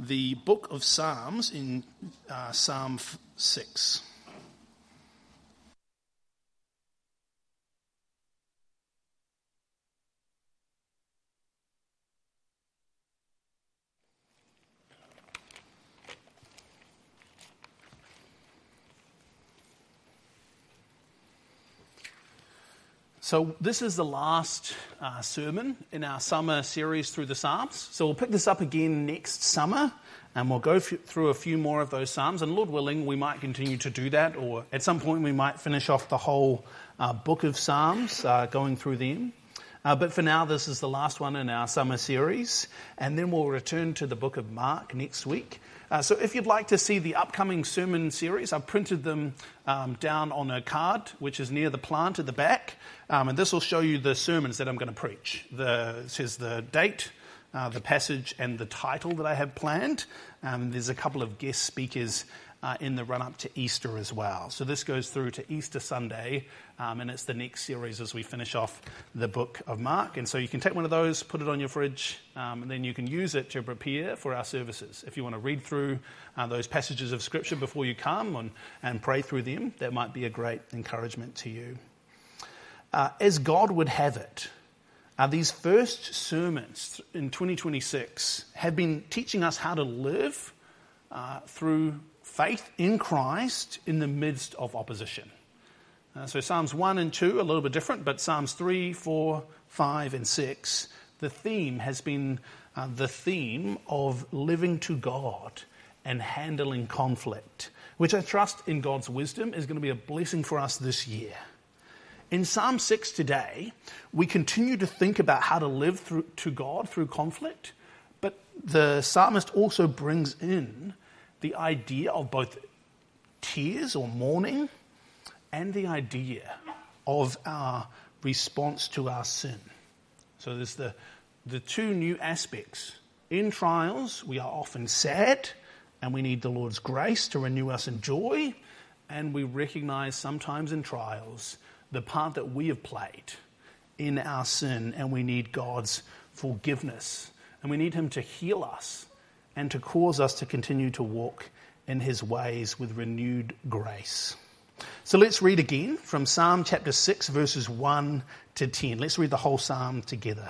the book of Psalms in Psalm 6. So this is the last sermon in our summer series through the Psalms. So we'll pick this up again next summer, and we'll go through a few more of those Psalms. And Lord willing, we might continue to do that, or at some point we might finish off the whole book of Psalms, going through them. But for now, this is the last one in our summer series, and then we'll return to the book of Mark next week. So if you'd like to see the upcoming sermon series, I've printed them down on a card, which is near the plant at the back. And this will show you the sermons that I'm going to preach. It says the date, the passage, and the title that I have planned. There's a couple of guest speakers in the run-up to Easter as well. So this goes through to Easter Sunday, and it's the next series as we finish off the book of Mark. And so you can take one of those, put it on your fridge, and then you can use it to prepare for our services. If you want to read through those passages of Scripture before you come and pray through them, that might be a great encouragement to you. As God would have it, these first sermons in 2026 have been teaching us how to live through faith in Christ in the midst of opposition. So Psalms 1 and 2 are a little bit different, but Psalms 3, 4, 5 and 6, the theme has been the theme of living to God and handling conflict, which I trust in God's wisdom is going to be a blessing for us this year. In Psalm 6 today, we continue to think about how to live to God through conflict, but the psalmist also brings in the idea of both tears or mourning and the idea of our response to our sin. So there's the two new aspects. In trials, we are often sad and we need the Lord's grace to renew us in joy, and we recognize sometimes in trials the part that we have played in our sin, and we need God's forgiveness, and we need Him to heal us and to cause us to continue to walk in His ways with renewed grace. So let's read again from Psalm chapter 6, verses 1 to 10. Let's read the whole psalm together.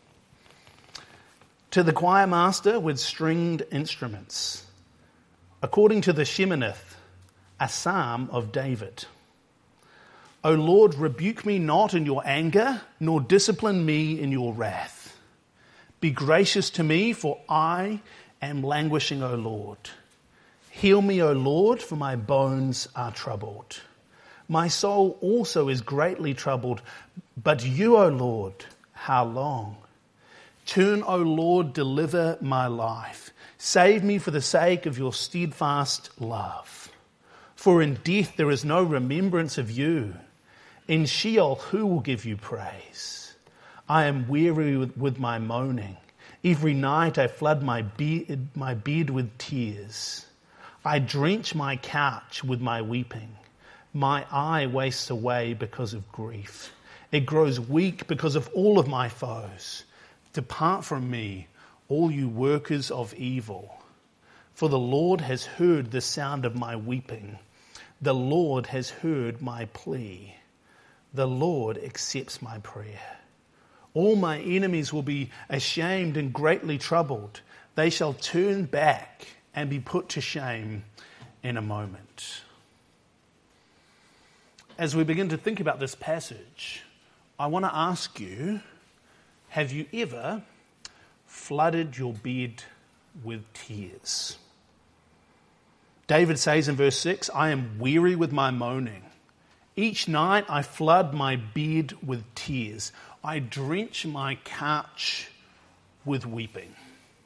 To the choir master with stringed instruments, according to the Sheminith, a psalm of David. O Lord, rebuke me not in your anger, nor discipline me in your wrath. Be gracious to me, for I am languishing, O Lord. Heal me, O Lord, for my bones are troubled. My soul also is greatly troubled, but you, O Lord, how long? Turn, O Lord, deliver my life. Save me for the sake of your steadfast love. For in death there is no remembrance of you. In Sheol, who will give you praise? I am weary with my moaning. Every night I flood my bed with tears. I drench my couch with my weeping. My eye wastes away because of grief. It grows weak because of all of my foes. Depart from me, all you workers of evil. For the Lord has heard the sound of my weeping. The Lord has heard my plea. The Lord accepts my prayer. All my enemies will be ashamed and greatly troubled. They shall turn back and be put to shame in a moment. As we begin to think about this passage, I want to ask you, have you ever flooded your bed with tears? David says in verse 6, I am weary with my moaning. Each night I flood my bed with tears. I drench my couch with weeping.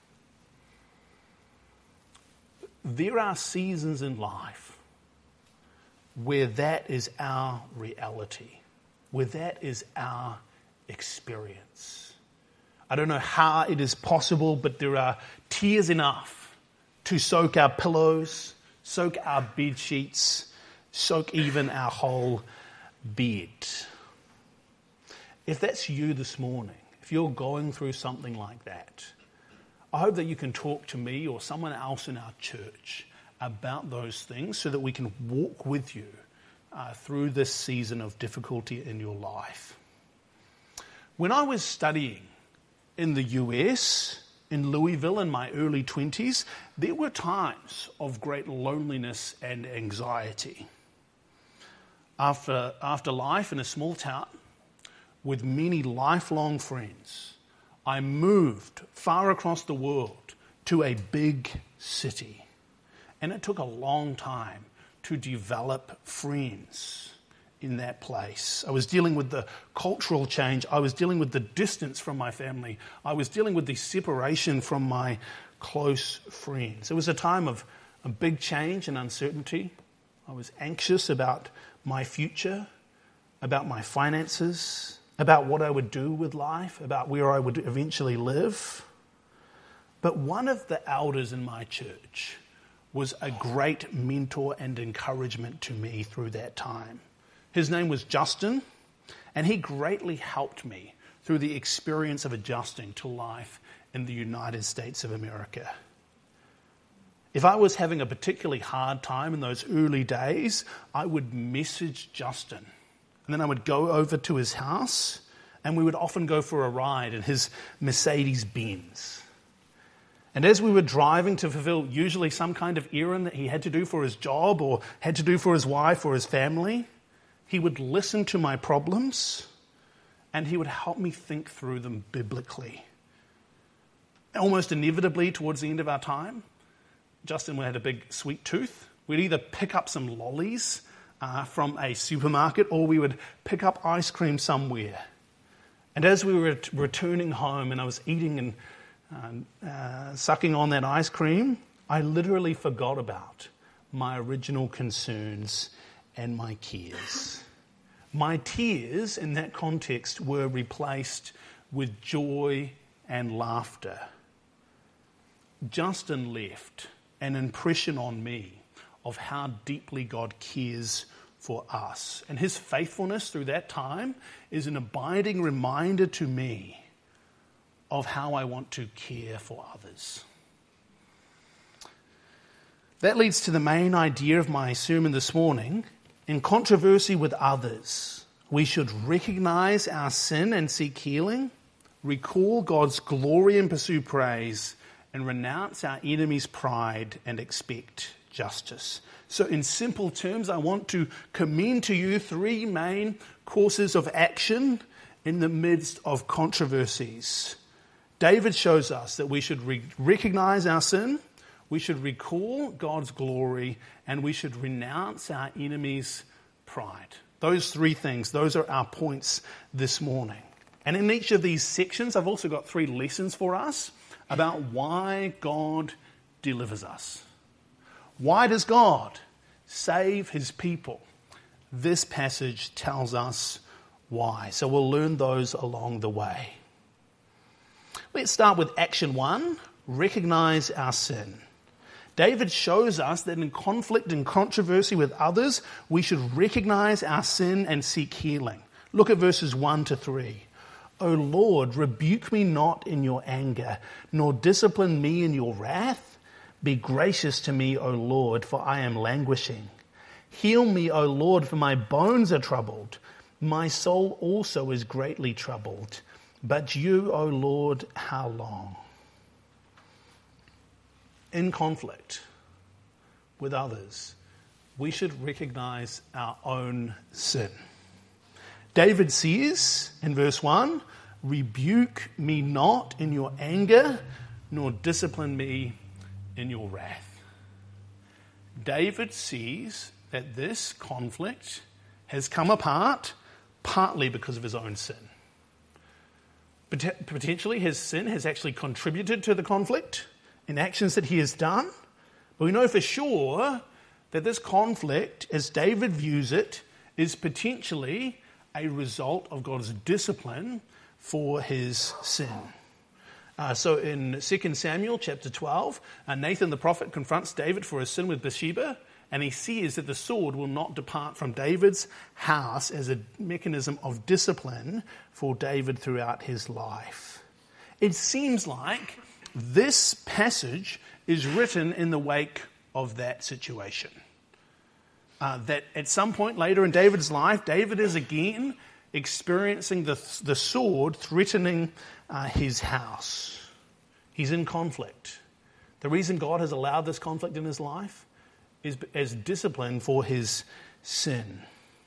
There are seasons in life where that is our reality, where that is our experience. I don't know how it is possible, but there are tears enough to soak our pillows, soak our bed sheets, soak even our whole bed. If that's you this morning, if you're going through something like that, I hope that you can talk to me or someone else in our church about those things so that we can walk with you through this season of difficulty in your life. When I was studying in the US, in Louisville in my early 20s, there were times of great loneliness and anxiety. After life in a small town with many lifelong friends, I moved far across the world to a big city. And it took a long time to develop friends in that place. I was dealing with the cultural change. I was dealing with the distance from my family. I was dealing with the separation from my close friends. It was a time of a big change and uncertainty. I was anxious about my future, about my finances, about what I would do with life, about where I would eventually live. But one of the elders in my church was a great mentor and encouragement to me through that time. His name was Justin, and he greatly helped me through the experience of adjusting to life in the United States of America. If I was having a particularly hard time in those early days, I would message Justin, and then I would go over to his house, and we would often go for a ride in his Mercedes-Benz. And as we were driving to fulfill usually some kind of errand that he had to do for his job or had to do for his wife or his family, he would listen to my problems and he would help me think through them biblically. Almost inevitably, towards the end of our time, Justin had a big sweet tooth. We'd either pick up some lollies from a supermarket or we would pick up ice cream somewhere. And as we were returning home and I was eating and sucking on that ice cream, I literally forgot about my original concerns and my cares. My tears in that context were replaced with joy and laughter. Justin left an impression on me of how deeply God cares for us. And his faithfulness through that time is an abiding reminder to me of how I want to care for others. That leads to the main idea of my sermon this morning. In controversy with others, we should recognize our sin and seek healing, recall God's glory and pursue praise, and renounce our enemy's pride and expect justice. So in simple terms, I want to commend to you three main courses of action in the midst of controversies. David shows us that we should recognize our sin, we should recall God's glory, and we should renounce our enemy's pride. Those three things, those are our points this morning. And in each of these sections, I've also got three lessons for us about why God delivers us. Why does God save his people? This passage tells us why. So we'll learn those along the way. Let's start with action one, recognize our sin. David shows us that in conflict and controversy with others, we should recognize our sin and seek healing. Look at verses 1 to 3. O Lord, rebuke me not in your anger, nor discipline me in your wrath. Be gracious to me, O Lord, for I am languishing. Heal me, O Lord, for my bones are troubled. My soul also is greatly troubled. But you, O Lord, how long? In conflict with others, we should recognize our own sin. David says in verse 1, rebuke me not in your anger, nor discipline me in your wrath. David sees that this conflict has come apart partly because of his own sin. Potentially his sin has actually contributed to the conflict in actions that he has done. But we know for sure that this conflict, as David views it, is potentially a result of God's discipline for his sin. So in 2 Samuel chapter 12, Nathan the prophet confronts David for his sin with Bathsheba, and he sees that the sword will not depart from David's house as a mechanism of discipline for David throughout his life. It seems like this passage is written in the wake of that situation. That at some point later in David's life, David is again experiencing the sword threatening his house. He's in conflict. The reason God has allowed this conflict in his life is as discipline for his sin.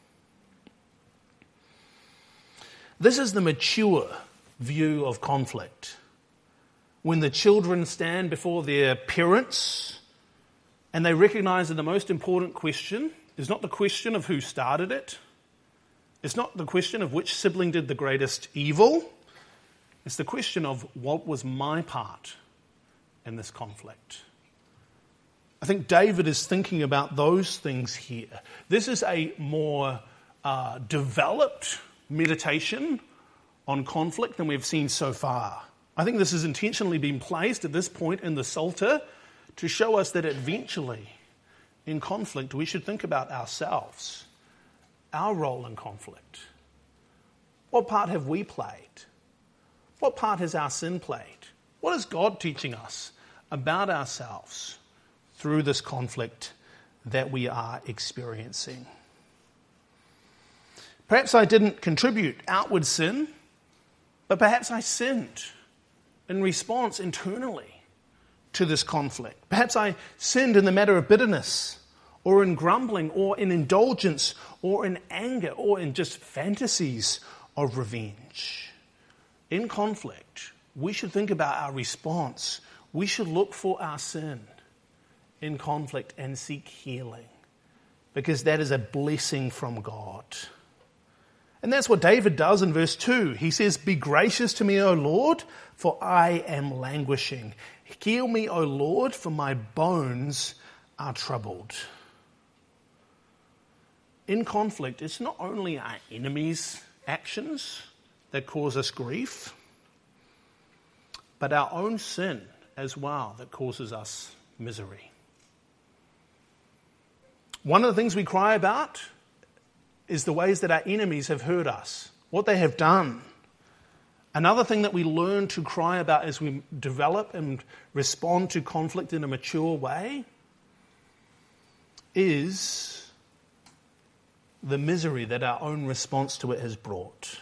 This is the mature view of conflict. When the children stand before their parents and they recognize that the most important question is not the question of who started it. It's not the question of which sibling did the greatest evil. It's the question of what was my part in this conflict. I think David is thinking about those things here. This is a more developed meditation on conflict than we've seen so far. I think this has intentionally been placed at this point in the Psalter to show us that eventually in conflict we should think about ourselves, our role in conflict. What part have we played? What part has our sin played? What is God teaching us about ourselves through this conflict that we are experiencing? Perhaps I didn't contribute outward sin, but perhaps I sinned in response internally to this conflict. Perhaps I sinned in the matter of bitterness, or in grumbling, or in indulgence, or in anger, or in just fantasies of revenge. In conflict, we should think about our response. We should look for our sin in conflict and seek healing, because that is a blessing from God. And that's what David does in verse 2. He says, "Be gracious to me, O Lord, for I am languishing. Heal me, O Lord, for my bones are troubled." In conflict, it's not only our enemies' actions that cause us grief, but our own sin as well that causes us misery. One of the things we cry about is the ways that our enemies have hurt us, what they have done. Another thing that we learn to cry about as we develop and respond to conflict in a mature way is the misery that our own response to it has brought.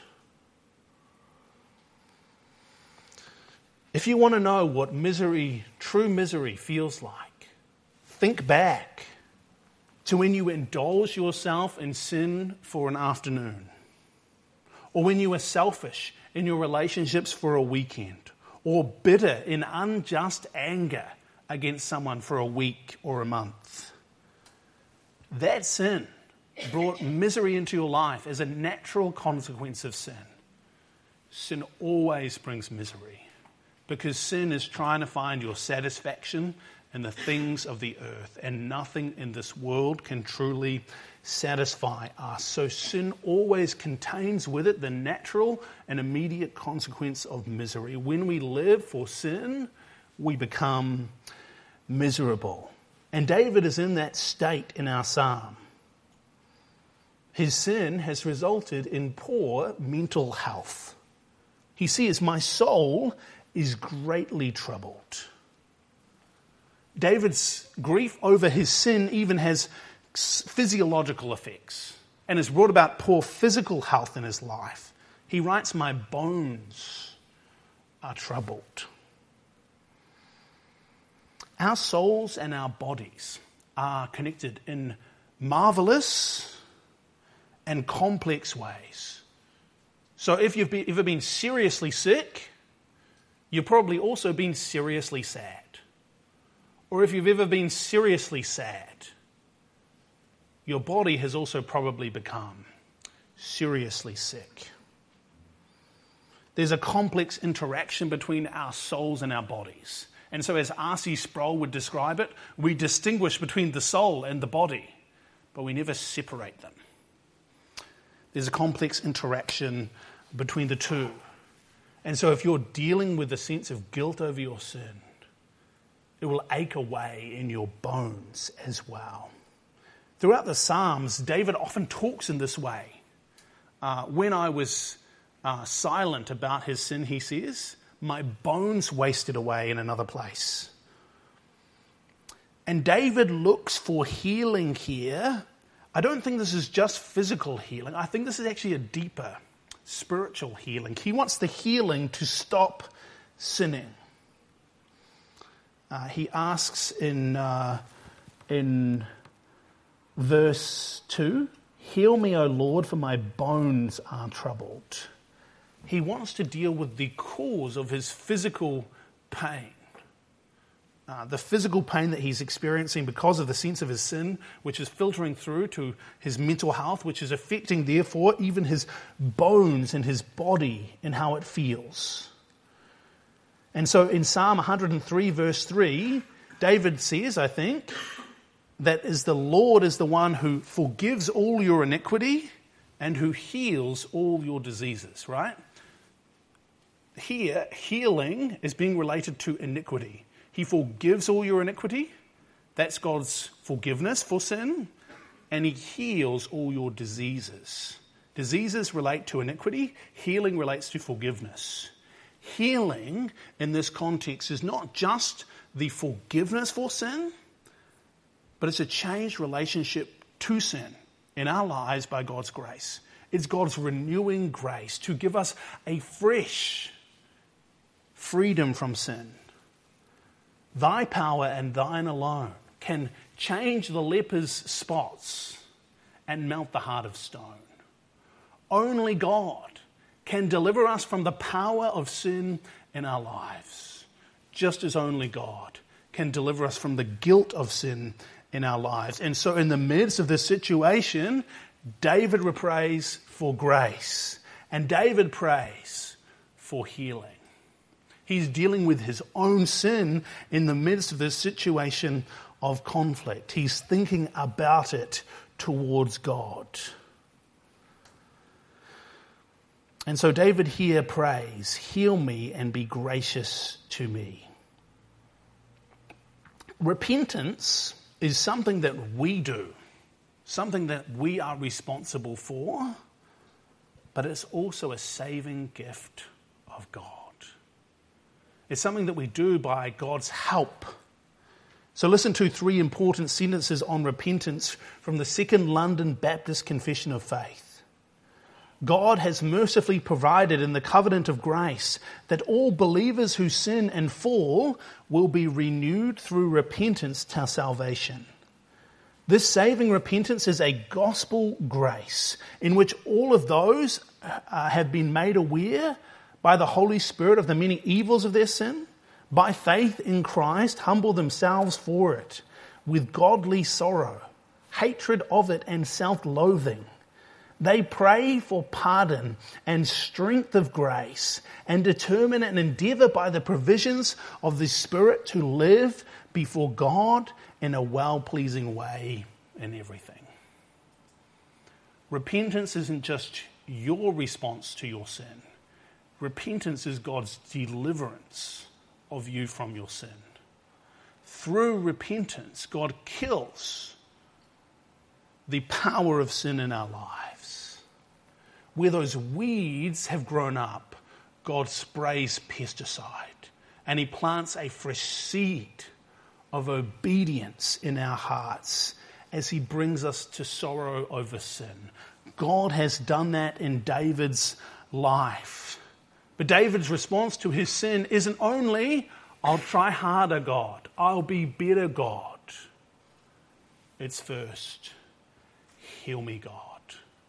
If you want to know what misery, true misery, feels like, think back to when you indulge yourself in sin for an afternoon, or when you were selfish in your relationships for a weekend, or bitter in unjust anger against someone for a week or a month. That sin brought misery into your life as a natural consequence of sin. Sin always brings misery, because sin is trying to find your satisfaction in the things of the earth, and nothing in this world can truly satisfy us. So sin always contains with it the natural and immediate consequence of misery. When we live for sin, we become miserable. And David is in that state in our psalm. His sin has resulted in poor mental health. He says, "My soul is greatly troubled." David's grief over his sin even has physiological effects and has brought about poor physical health in his life. He writes, "My bones are troubled." Our souls and our bodies are connected in marvelous and complex ways. So if you've ever been seriously sick, you've probably also been seriously sad. Or if you've ever been seriously sad, your body has also probably become seriously sick. There's a complex interaction between our souls and our bodies. And so as R.C. Sproul would describe it, we distinguish between the soul and the body, but we never separate them. There's a complex interaction between the two. And so if you're dealing with a sense of guilt over your sin, it will ache away in your bones as well. Throughout the Psalms, David often talks in this way. When I was silent about his sin, he says, my bones wasted away in another place. And David looks for healing here. I don't think this is just physical healing. I think this is actually a deeper spiritual healing. He wants the healing to stop sinning. He asks in verse 2, "Heal me, O Lord, for my bones are troubled." He wants to deal with the cause of his physical pain. The physical pain that he's experiencing because of the sense of his sin, which is filtering through to his mental health, which is affecting, therefore, even his bones and his body and how it feels. And so in Psalm 103, verse 3, David says, I think, that is the Lord is the one who forgives all your iniquity and who heals all your diseases, right? Here, healing is being related to iniquity. He forgives all your iniquity. That's God's forgiveness for sin. And he heals all your diseases. Diseases relate to iniquity. Healing relates to forgiveness. Healing in this context is not just the forgiveness for sin, but it's a changed relationship to sin in our lives by God's grace. It's God's renewing grace to give us a fresh freedom from sin. Thy power and thine alone can change the leper's spots and melt the heart of stone. Only God can deliver us from the power of sin in our lives, just as only God can deliver us from the guilt of sin in our lives. And so in the midst of this situation, David prays for grace, and David prays for healing. He's dealing with his own sin in the midst of this situation of conflict. He's thinking about it towards God. And so David here prays, "Heal me and be gracious to me." Repentance is something that we do, something that we are responsible for, but it's also a saving gift of God. It's something that we do by God's help. So listen to 3 important sentences on repentance from the Second London Baptist Confession of Faith. God has mercifully provided in the covenant of grace that all believers who sin and fall will be renewed through repentance to salvation. This saving repentance is a gospel grace in which all of those have been made aware by the Holy Spirit of the many evils of their sin, by faith in Christ, humble themselves for it with godly sorrow, hatred of it and self-loathing. They pray for pardon and strength of grace and determine and endeavour by the provisions of the Spirit to live before God in a well-pleasing way in everything. Repentance isn't just your response to your sin. Repentance is God's deliverance of you from your sin. Through repentance, God kills the power of sin in our lives. Where those weeds have grown up, God sprays pesticide and he plants a fresh seed of obedience in our hearts as he brings us to sorrow over sin. God has done that in David's life. But David's response to his sin isn't only, "I'll try harder, God. I'll be better, God." It's first, "Heal me, God.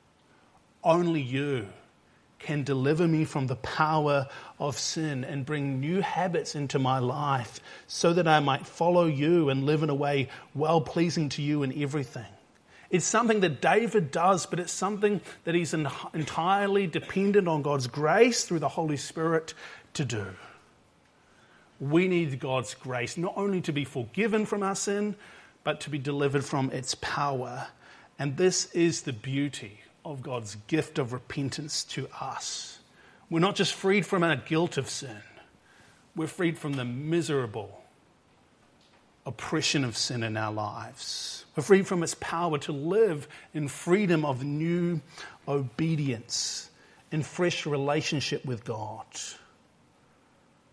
Only you can deliver me from the power of sin and bring new habits into my life so that I might follow you and live in a way well-pleasing to you in everything." It's something that David does, but it's something that he's entirely dependent on God's grace through the Holy Spirit to do. We need God's grace not only to be forgiven from our sin, but to be delivered from its power. And this is the beauty of God's gift of repentance to us. We're not just freed from our guilt of sin. We're freed from the miserable oppression of sin in our lives. We're freed from its power to live in freedom of new obedience, in fresh relationship with God.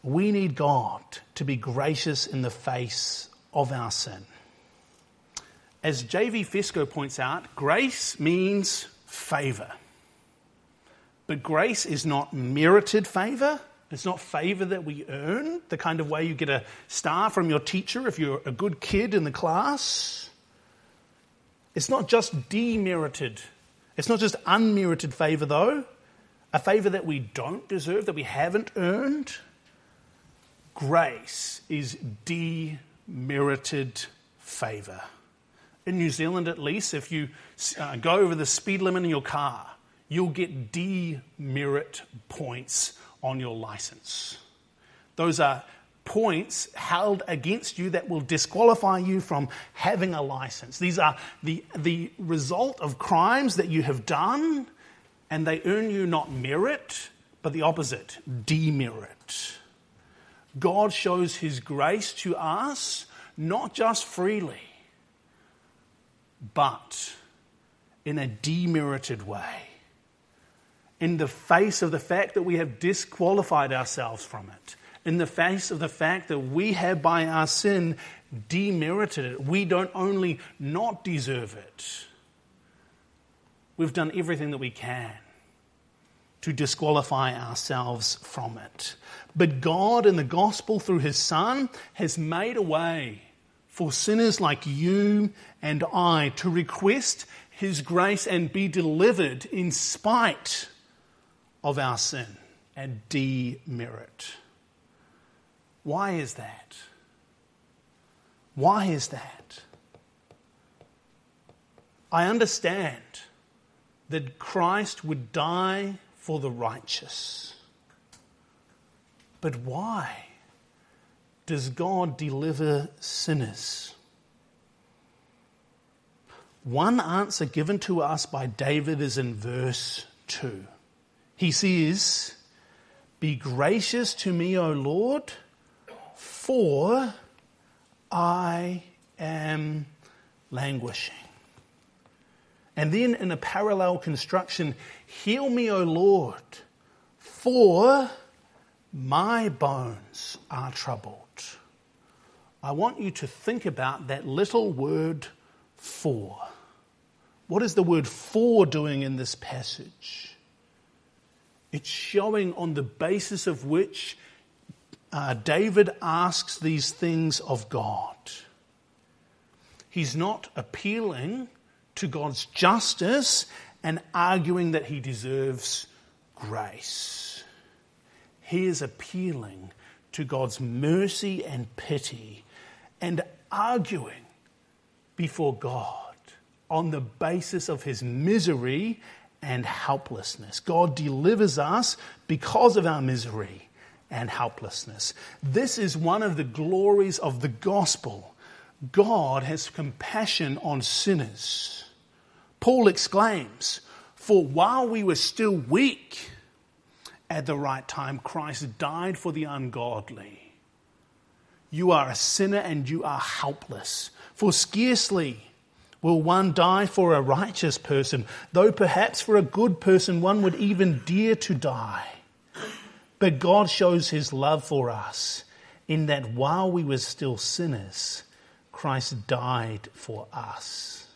we need God to be gracious in the face of our sin. As J.V. Fesco points out, grace means favour. But grace is not merited favour. It's not favour that we earn, the kind of way you get a star from your teacher if you're a good kid in the class. It's not just demerited. It's not just unmerited favour, though. A favour that we don't deserve, that we haven't earned. Grace is demerited favour. In New Zealand, at least, if you go over the speed limit in your car, you'll get demerit points on your license. Those are points held against you that will disqualify you from having a license. These are the result of crimes that you have done, and they earn you not merit, but the opposite, demerit. God shows his grace to us, not just freely, but in a demerited way, in the face of the fact that we have disqualified ourselves from it, in the face of the fact that we have by our sin demerited it. We don't only not deserve it, we've done everything that we can to disqualify ourselves from it. But God in the gospel through his Son has made a way for sinners like you and I to request his grace and be delivered in spite of our sin and demerit. Why is that? Why is that? I understand that Christ would die for the righteous. But why does God deliver sinners? One answer given to us by David is in verse 2. He says, "Be gracious to me, O Lord, for I am languishing." And then in a parallel construction, "Heal me, O Lord, for my bones are troubled." I want you to think about that little word "for." What is the word "for" doing in this passage? It's showing on the basis of which David asks these things of God. He's not appealing to God's justice and arguing that he deserves grace. He is appealing to God's mercy and pity and arguing before God on the basis of his misery and helplessness. God delivers us because of our misery and helplessness. This is one of the glories of the gospel. God has compassion on sinners. Paul exclaims, "For while we were still weak, at the right time Christ died for the ungodly. You are a sinner and you are helpless. For scarcely will one die for a righteous person, though perhaps for a good person one would even dare to die. But God shows his love for us in that while we were still sinners, Christ died for us."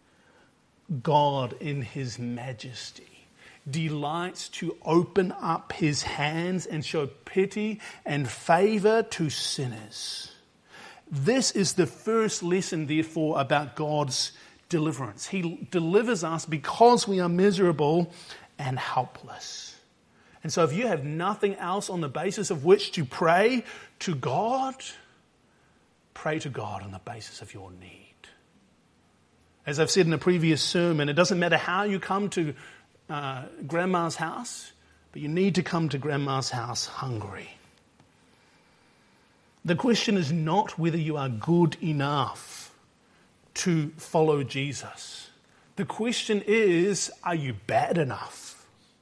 God in his majesty delights to open up his hands and show pity and favour to sinners. This is the first lesson, therefore, about God's deliverance. He delivers us because we are miserable and helpless. And so if you have nothing else on the basis of which to pray to God, pray to God on the basis of your need. As I've said in a previous sermon, it doesn't matter how you come to Grandma's house, but you need to come to Grandma's house hungry. The question is not whether you are good enough to follow Jesus. The question is, are you bad enough?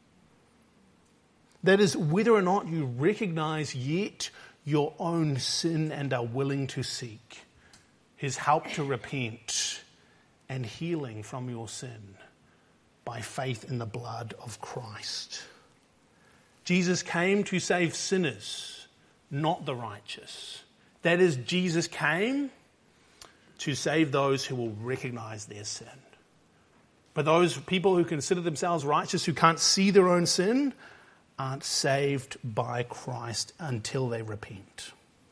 That is, whether or not you recognize yet your own sin and are willing to seek his help to repent and healing from your sin by faith in the blood of Christ. Jesus came to save sinners, not the righteous. That is, Jesus came to save those who will recognize their sin. But those people who consider themselves righteous, who can't see their own sin, aren't saved by Christ until they repent.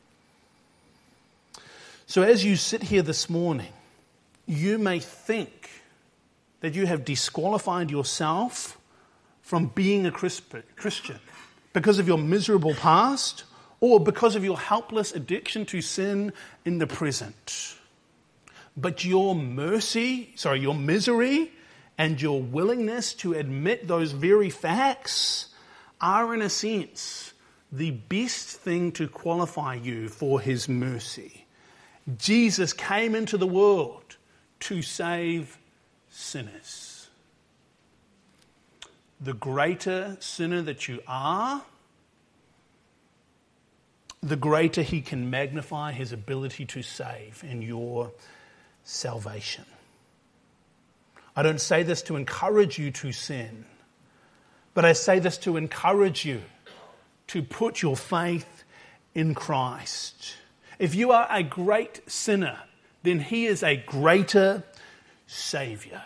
So as you sit here this morning, you may think that you have disqualified yourself from being a Christian because of your miserable past or because of your helpless addiction to sin in the present. But your misery and your willingness to admit those very facts are, in a sense, the best thing to qualify you for his mercy. Jesus came into the world to save sinners. The greater sinner that you are, the greater he can magnify his ability to save in your salvation. I don't say this to encourage you to sin, but I say this to encourage you to put your faith in Christ. If you are a great sinner, then he is a greater Saviour.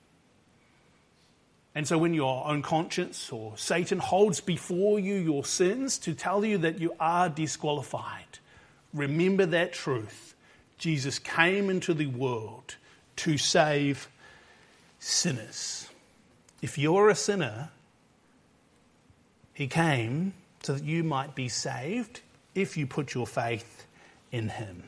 And so when your own conscience or Satan holds before you your sins to tell you that you are disqualified, remember that truth. Jesus came into the world to save sinners. If you're a sinner, he came so that you might be saved if you put your faith in him.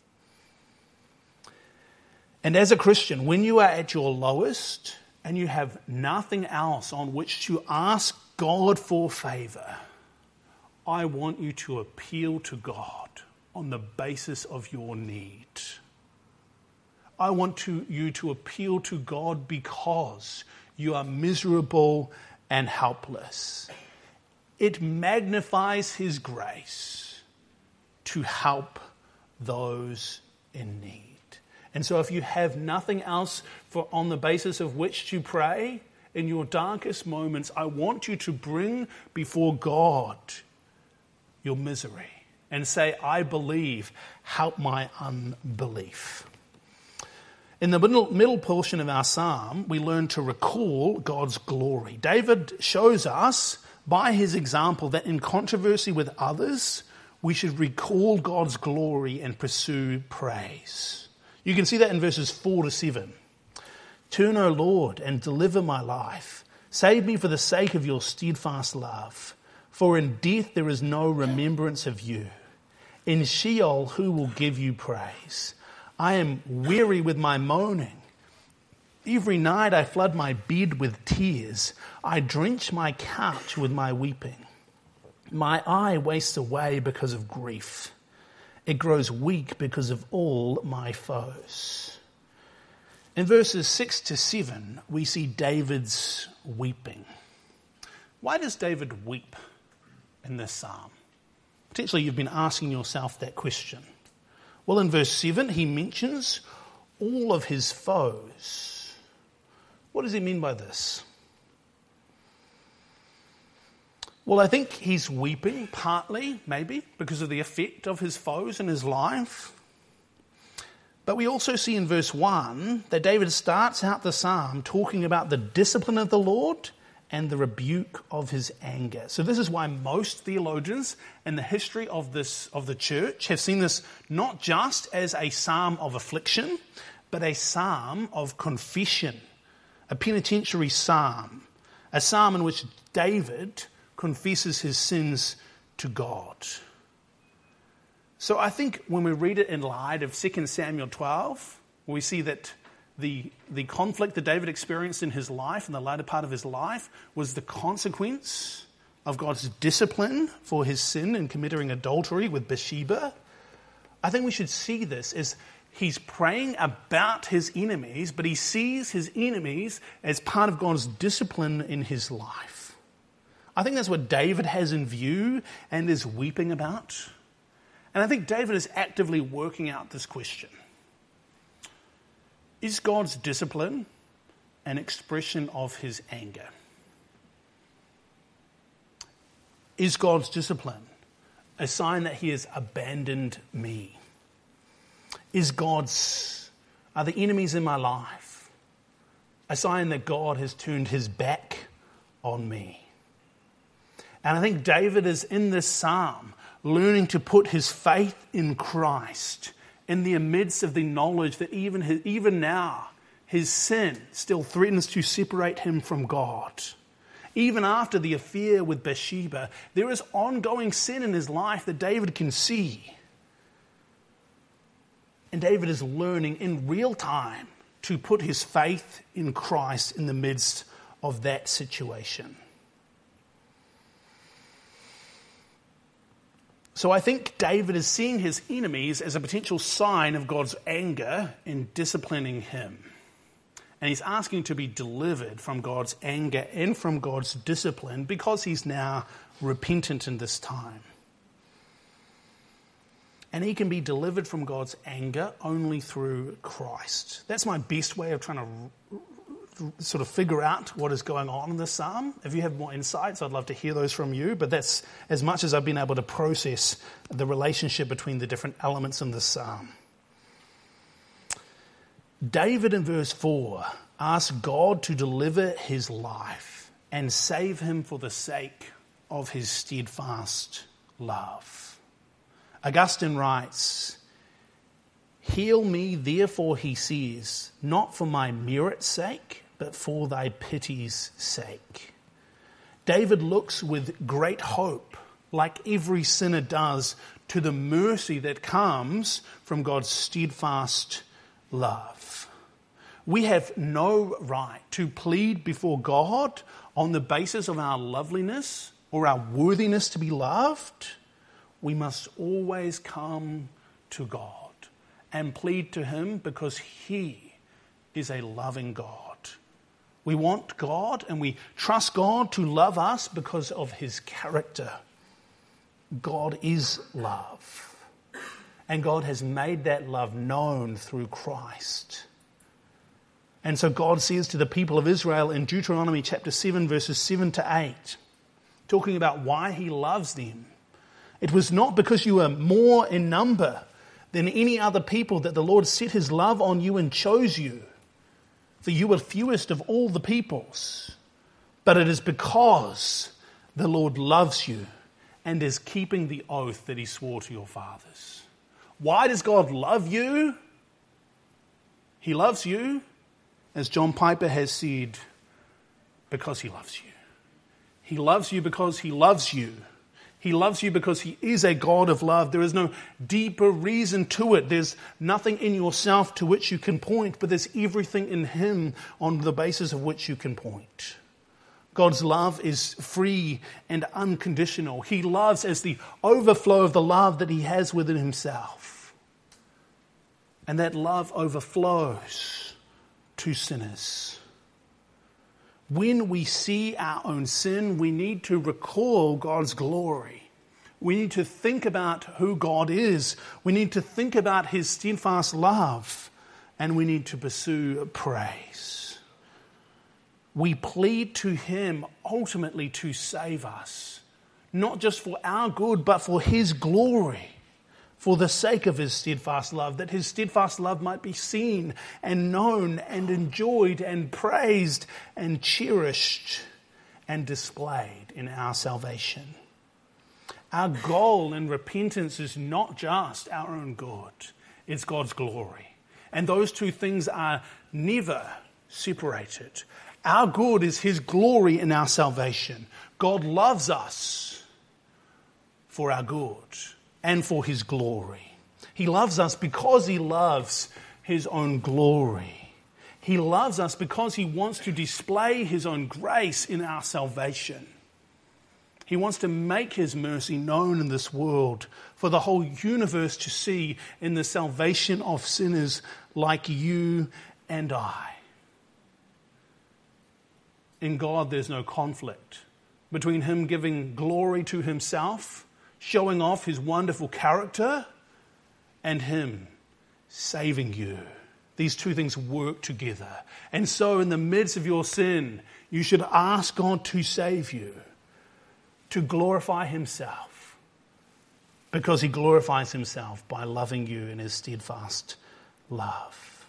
And as a Christian, when you are at your lowest and you have nothing else on which to ask God for favour, I want you to appeal to God on the basis of your need. I want you to appeal to God because you are miserable and helpless. It magnifies his grace to help those in need. And so if you have nothing else on the basis of which to pray, in your darkest moments, I want you to bring before God your misery and say, I believe, help my unbelief. In the middle portion of our psalm, we learn to recall God's glory. David shows us by his example that in controversy with others, we should recall God's glory and pursue praise. You can see that in verses 4 to 7. Turn, O Lord, and deliver my life. Save me for the sake of your steadfast love. For in death there is no remembrance of you. In Sheol, who will give you praise? I am weary with my moaning. Every night I flood my bed with tears. I drench my couch with my weeping. My eye wastes away because of grief. It grows weak because of all my foes. In verses 6 to 7, we see David's weeping. Why does David weep in this psalm? Potentially you've been asking yourself that question. Well, in verse 7, he mentions all of his foes. What does he mean by this? Well, I think he's weeping partly, maybe, because of the effect of his foes in his life. But we also see in verse 1 that David starts out the psalm talking about the discipline of the Lord and the rebuke of his anger. So this is why most theologians in the history of the church have seen this not just as a psalm of affliction, but a psalm of confession, a penitentiary psalm, a psalm in which David confesses his sins to God. So I think when we read it in light of 2 Samuel 12, we see that the conflict that David experienced in his life, in the latter part of his life, was the consequence of God's discipline for his sin in committing adultery with Bathsheba. I think we should see this as he's praying about his enemies, but he sees his enemies as part of God's discipline in his life. I think that's what David has in view and is weeping about. And I think David is actively working out this question. Is God's discipline an expression of his anger? Is God's discipline a sign that he has abandoned me? Are the enemies in my life a sign that God has turned his back on me? And I think David is in this psalm learning to put his faith in Christ in the midst of the knowledge that even now his sin still threatens to separate him from God. Even after the affair with Bathsheba, there is ongoing sin in his life that David can see. And David is learning in real time to put his faith in Christ in the midst of that situation. So I think David is seeing his enemies as a potential sign of God's anger in disciplining him. And he's asking to be delivered from God's anger and from God's discipline because he's now repentant in this time. And he can be delivered from God's anger only through Christ. That's my best way of trying to sort of figure out what is going on in this psalm. If you have more insights, I'd love to hear those from you, but that's as much as I've been able to process the relationship between the different elements in this psalm. David in verse 4 asks God to deliver his life and save him for the sake of his steadfast love. Augustine writes, "Heal me, therefore," he says, "not for my merit's sake, but for thy pity's sake." David looks with great hope, like every sinner does, to the mercy that comes from God's steadfast love. We have no right to plead before God on the basis of our loveliness or our worthiness to be loved. We must always come to God and plead to him because he is a loving God. We want God and we trust God to love us because of his character. God is love. And God has made that love known through Christ. And so God says to the people of Israel in Deuteronomy chapter 7, verses 7 to 8, talking about why he loves them. "It was not because you were more in number than any other people that the Lord set his love on you and chose you, for you were fewest of all the peoples. But it is because the Lord loves you and is keeping the oath that he swore to your fathers." Why does God love you? He loves you, as John Piper has said, because he loves you. He loves you because he loves you. He loves you because he is a God of love. There is no deeper reason to it. There's nothing in yourself to which you can point, but there's everything in him on the basis of which you can point. God's love is free and unconditional. He loves as the overflow of the love that he has within himself. And that love overflows to sinners. When we see our own sin, we need to recall God's glory. We need to think about who God is. We need to think about his steadfast love. And we need to pursue praise. We plead to him ultimately to save us, not just for our good, but for his glory, for the sake of his steadfast love, that his steadfast love might be seen and known and enjoyed and praised and cherished and displayed in our salvation. Our goal in repentance is not just our own good, it's God's glory. And those two things are never separated. Our good is his glory in our salvation. God loves us for our good and for his glory. He loves us because he loves his own glory. He loves us because he wants to display his own grace in our salvation. He wants to make his mercy known in this world for the whole universe to see in the salvation of sinners like you and I. In God, there's no conflict between him giving glory to himself, showing off his wonderful character, and him saving you. These two things work together. And so in the midst of your sin, you should ask God to save you, to glorify himself, because he glorifies himself by loving you in his steadfast love.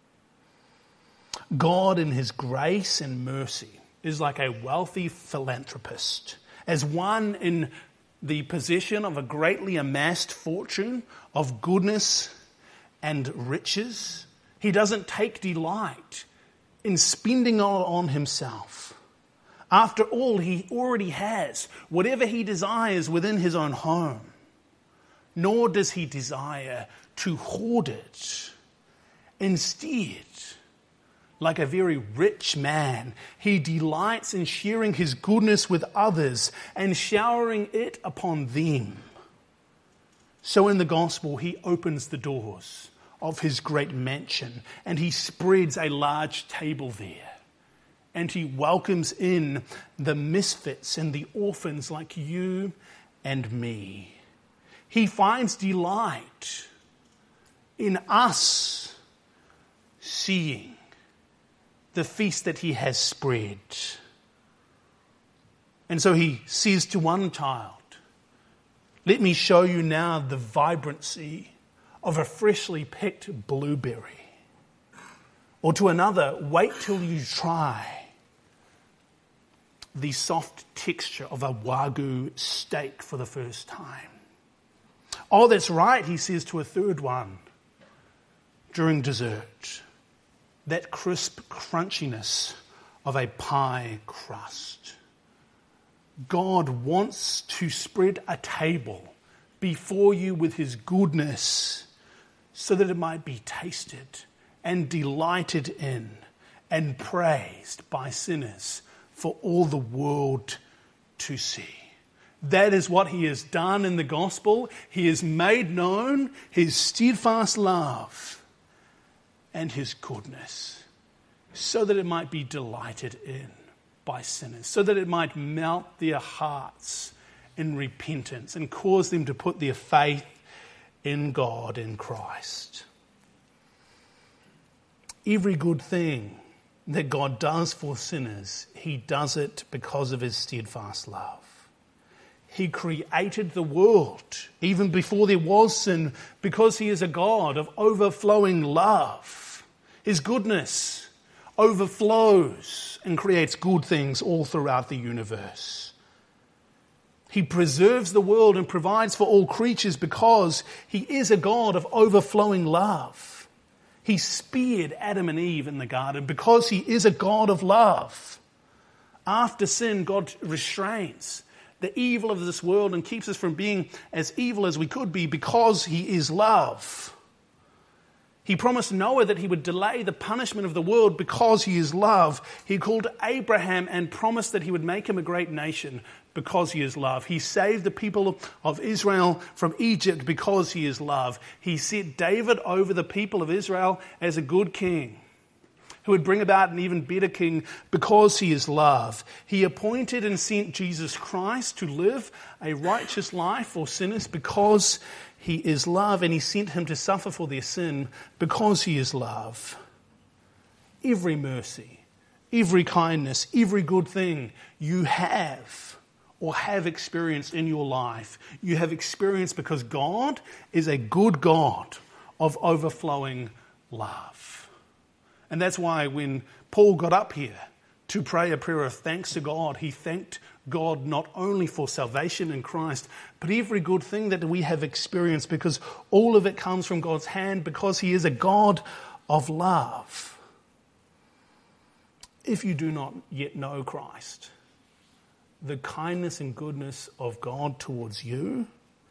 God in his grace and mercy is like a wealthy philanthropist. As one in the possession of a greatly amassed fortune of goodness and riches, he doesn't take delight in spending on himself. After all, he already has whatever he desires within his own home. Nor does he desire to hoard it. Instead, like a very rich man, he delights in sharing his goodness with others and showering it upon them. So in the gospel, he opens the doors of his great mansion and he spreads a large table there. And he welcomes in the misfits and the orphans like you and me. He finds delight in us seeing the feast that he has spread. And so he says to one child, "Let me show you now the vibrancy of a freshly picked blueberry." Or to another, "Wait till you try the soft texture of a Wagyu steak for the first time." "Oh, that's right," he says to a third one during dessert. "That crisp crunchiness of a pie crust." God wants to spread a table before you with his goodness so that it might be tasted and delighted in and praised by sinners for all the world to see. That is what he has done in the gospel. He has made known his steadfast love and his goodness so that it might be delighted in by sinners, so that it might melt their hearts in repentance and cause them to put their faith in God, in Christ. Every good thing that God does for sinners, he does it because of his steadfast love. He created the world even before there was sin because he is a God of overflowing love. His goodness overflows and creates good things all throughout the universe. He preserves the world and provides for all creatures because he is a God of overflowing love. He spared Adam and Eve in the garden because he is a God of love. After sin, God restrains the evil of this world and keeps us from being as evil as we could be because he is love. He promised Noah that he would delay the punishment of the world because he is love. He called Abraham and promised that he would make him a great nation because he is love. He saved the people of Israel from Egypt because he is love. He set David over the people of Israel as a good king who would bring about an even better king because he is love. He appointed and sent Jesus Christ to live a righteous life for sinners because he is love, and he sent him to suffer for their sin because he is love. Every mercy, every kindness, every good thing you have or have experienced in your life, you have experienced because God is a good God of overflowing love. And that's why when Paul got up here to pray a prayer of thanks to God, he thanked God not only for salvation in Christ, but every good thing that we have experienced, because all of it comes from God's hand, because he is a God of love. If you do not yet know Christ, the kindness and goodness of God towards you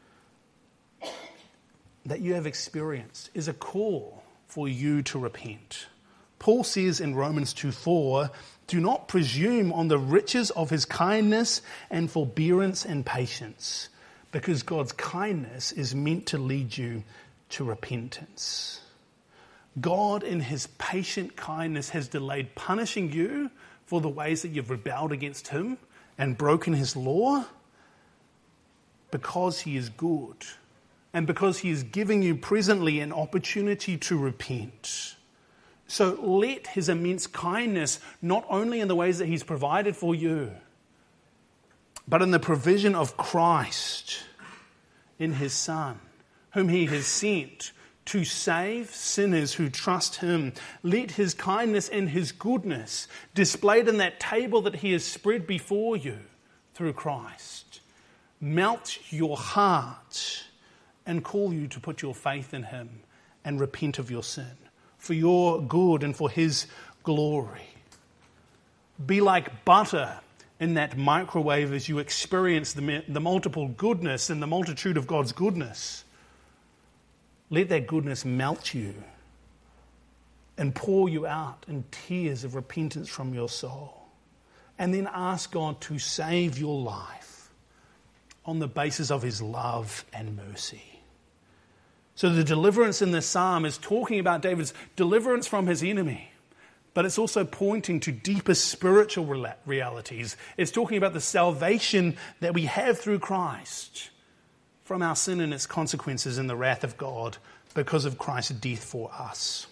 that you have experienced is a call for you to repent. Paul says in Romans 2:4, "Do not presume on the riches of his kindness and forbearance and patience, because God's kindness is meant to lead you to repentance." God in his patient kindness has delayed punishing you for the ways that you've rebelled against him and broken his law because he is good and because he is giving you presently an opportunity to repent. So let his immense kindness, not only in the ways that he's provided for you, but in the provision of Christ, in his Son, whom he has sent to save sinners who trust him. Let his kindness and his goodness, displayed in that table that he has spread before you through Christ, melt your heart and call you to put your faith in him and repent of your sin for your good and for his glory. Be like butter in that microwave as you experience the multiple goodness and the multitude of God's goodness. Let that goodness melt you and pour you out in tears of repentance from your soul. And then ask God to save your life on the basis of his love and mercy. So the deliverance in this psalm is talking about David's deliverance from his enemy, but it's also pointing to deeper spiritual realities. It's talking about the salvation that we have through Christ from our sin and its consequences in the wrath of God because of Christ's death for us.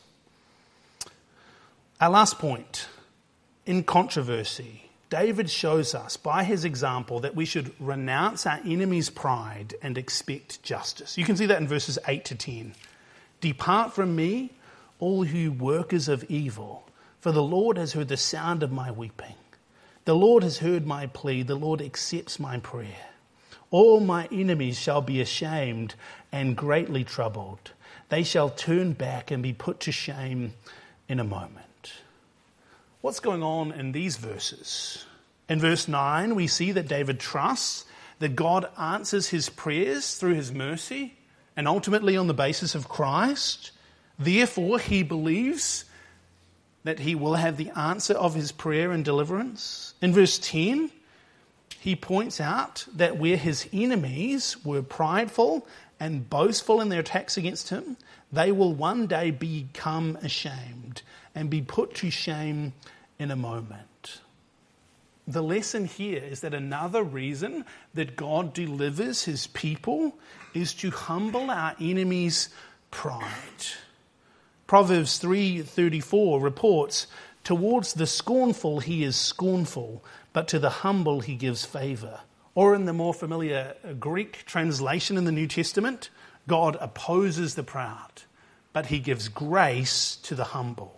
Our last point, in controversy, David shows us by his example that we should renounce our enemy's pride and expect justice. You can see that in verses 8 to 10. Depart from me, all you workers of evil, for the Lord has heard the sound of my weeping. The Lord has heard my plea. The Lord accepts my prayer. All my enemies shall be ashamed and greatly troubled. They shall turn back and be put to shame in a moment. What's going on in these verses? In verse 9, we see that David trusts that God answers his prayers through his mercy and ultimately on the basis of Christ. Therefore, he believes that he will have the answer of his prayer and deliverance. In verse 10, he points out that where his enemies were prideful and boastful in their attacks against him, they will one day become ashamed and be put to shame in a moment. The lesson here is that another reason that God delivers his people is to humble our enemies' pride. Proverbs 3:34 reports, towards the scornful he is scornful, but to the humble he gives favor. Or in the more familiar Greek translation in the New Testament, God opposes the proud, but he gives grace to the humble.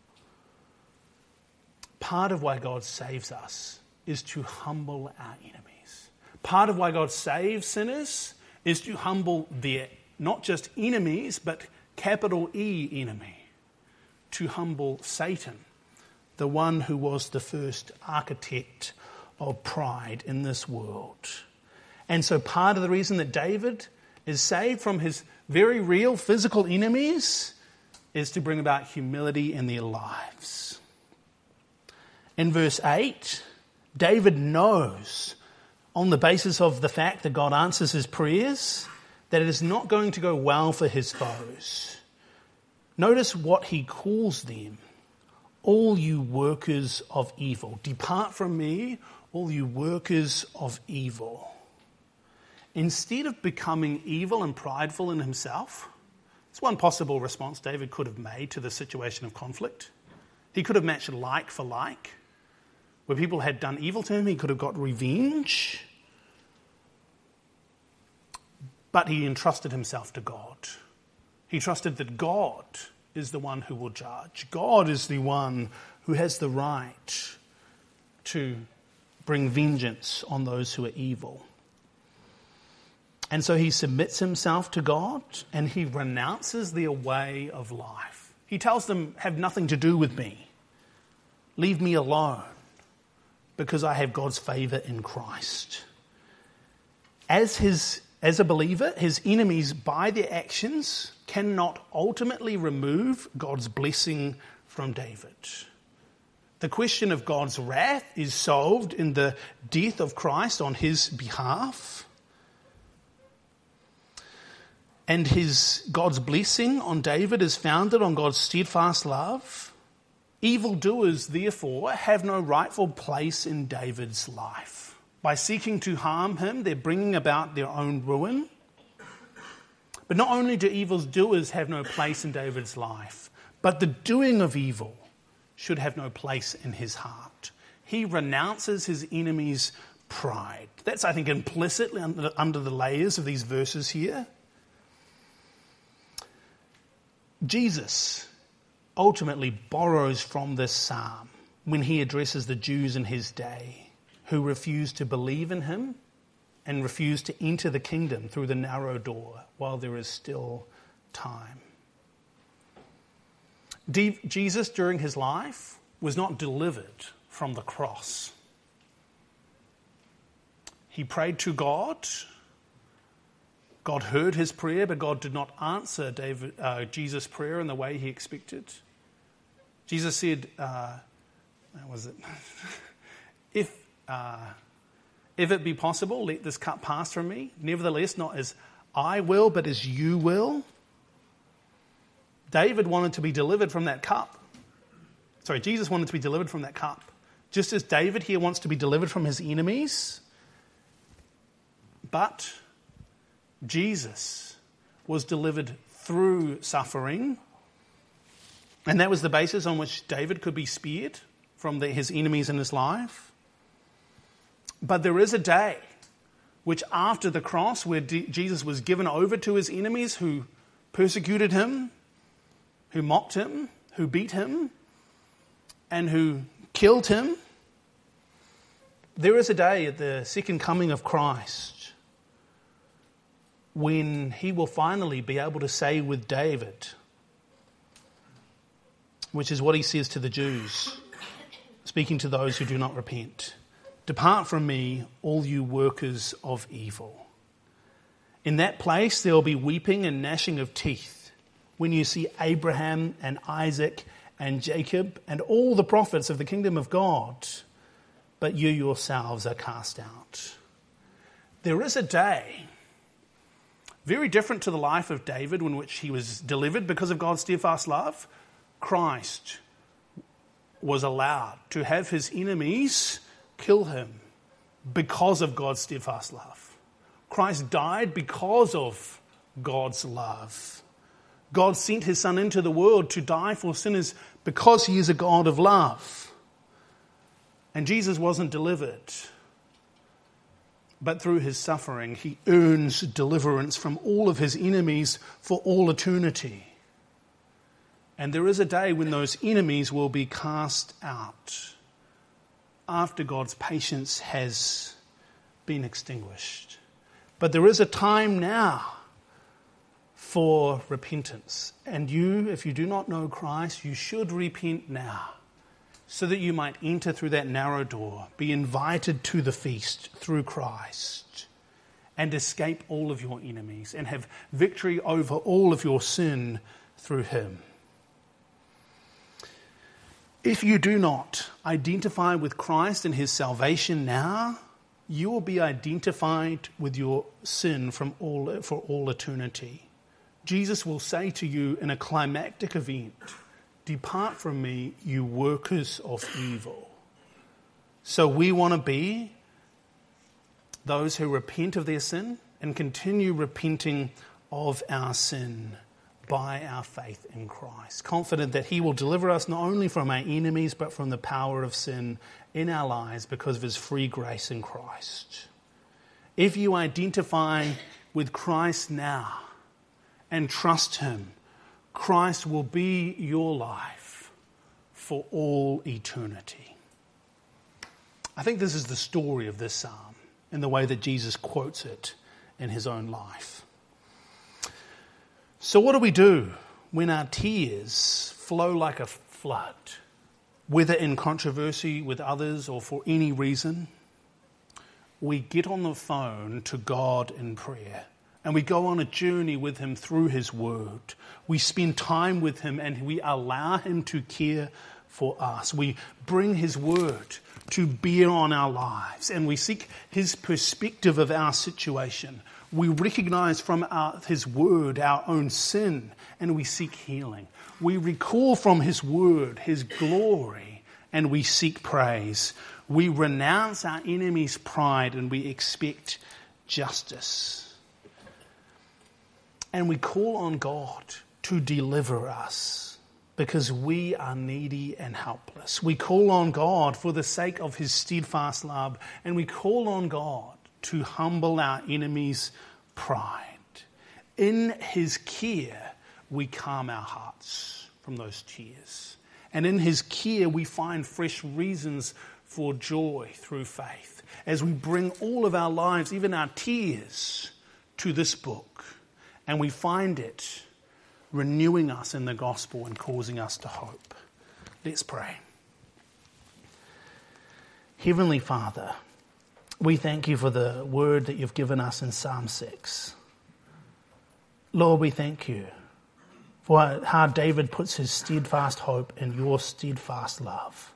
Part of why God saves us is to humble our enemies. Part of why God saves sinners is to humble their, not just enemies, but capital E enemy, to humble Satan, the one who was the first architect of pride in this world. And so part of the reason that David is saved from his very real physical enemies is to bring about humility in their lives. In verse 8, David knows, on the basis of the fact that God answers his prayers, that it is not going to go well for his foes. Notice what he calls them. All you workers of evil. Depart from me, all you workers of evil. Instead of becoming evil and prideful in himself, it's one possible response David could have made to the situation of conflict. He could have matched like for like. Where people had done evil to him, he could have got revenge. But he entrusted himself to God. He trusted that God is the one who will judge. God is the one who has the right to bring vengeance on those who are evil. And so he submits himself to God and he renounces their way of life. He tells them, have nothing to do with me. Leave me alone because I have God's favor in Christ. As a believer, his enemies, by their actions, cannot ultimately remove God's blessing from David. The question of God's wrath is solved in the death of Christ on his behalf. And God's blessing on David is founded on God's steadfast love. Evildoers, therefore, have no rightful place in David's life. By seeking to harm him, they're bringing about their own ruin. But not only do evildoers have no place in David's life, but the doing of evil should have no place in his heart. He renounces his enemies' pride. That's, I think, implicitly under the layers of these verses here. Jesus ultimately borrows from this psalm when he addresses the Jews in his day who refused to believe in him and refused to enter the kingdom through the narrow door while there is still time. Jesus, during his life, was not delivered from the cross. He prayed to God. God heard his prayer, but God did not answer Jesus' prayer in the way he expected. Jesus said, if it be possible, let this cup pass from me. Nevertheless, not as I will, but as you will. David wanted to be delivered from that cup. Jesus wanted to be delivered from that cup. Just as David here wants to be delivered from his enemies. But Jesus was delivered through suffering. And that was the basis on which David could be spared from his enemies in his life. But there is a day which after the cross where Jesus was given over to his enemies who persecuted him, who mocked him, who beat him, and who killed him. There is a day at the second coming of Christ when he will finally be able to say with David, which is what he says to the Jews, speaking to those who do not repent, "Depart from me, all you workers of evil." In that place there will be weeping and gnashing of teeth when you see Abraham and Isaac and Jacob and all the prophets of the kingdom of God, but you yourselves are cast out. There is a day very different to the life of David in which he was delivered because of God's steadfast love. Christ was allowed to have his enemies kill him because of God's steadfast love. Christ died because of God's love. God sent his Son into the world to die for sinners because he is a God of love. And Jesus wasn't delivered, but through his suffering, he earns deliverance from all of his enemies for all eternity. And there is a day when those enemies will be cast out after God's patience has been extinguished. But there is a time now for repentance. And you, if you do not know Christ, you should repent now, so that you might enter through that narrow door, be invited to the feast through Christ, and escape all of your enemies, and have victory over all of your sin through him. If you do not identify with Christ and his salvation now, you will be identified with your sin for all eternity. Jesus will say to you in a climactic event, "Depart from me, you workers of evil." So we want to be those who repent of their sin and continue repenting of our sin by our faith in Christ, confident that he will deliver us not only from our enemies but from the power of sin in our lives because of his free grace in Christ. If you identify with Christ now and trust him, Christ will be your life for all eternity. I think this is the story of this psalm in the way that Jesus quotes it in his own life. So what do we do when our tears flow like a flood, whether in controversy with others or for any reason? We get on the phone to God in prayer. And we go on a journey with him through his word. We spend time with him and we allow him to care for us. We bring his word to bear on our lives and we seek his perspective of our situation. We recognize from his word our own sin and we seek healing. We recall from his word his glory and we seek praise. We renounce our enemy's pride and we expect justice. And we call on God to deliver us because we are needy and helpless. We call on God for the sake of his steadfast love, and we call on God to humble our enemies' pride. In his care, we calm our hearts from those tears. And in his care, we find fresh reasons for joy through faith, as we bring all of our lives, even our tears, to this book, and we find it renewing us in the gospel and causing us to hope. Let's pray. Heavenly Father, we thank you for the word that you've given us in Psalm 6. Lord, we thank you for how David puts his steadfast hope in your steadfast love.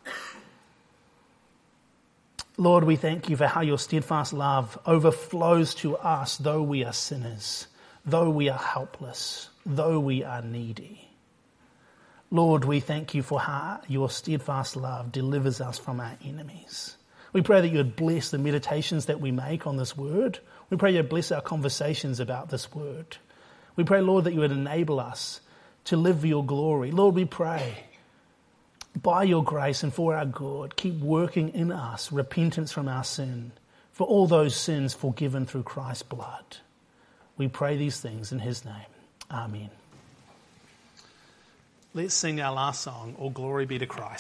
Lord, we thank you for how your steadfast love overflows to us, though we are sinners, though we are helpless, though we are needy. Lord, we thank you for how your steadfast love delivers us from our enemies. We pray that you would bless the meditations that we make on this word. We pray you would bless our conversations about this word. We pray, Lord, that you would enable us to live for your glory. Lord, we pray, by your grace and for our good, keep working in us repentance from our sin, for all those sins forgiven through Christ's blood. We pray these things in his name. Amen. Let's sing our last song, All Glory Be to Christ.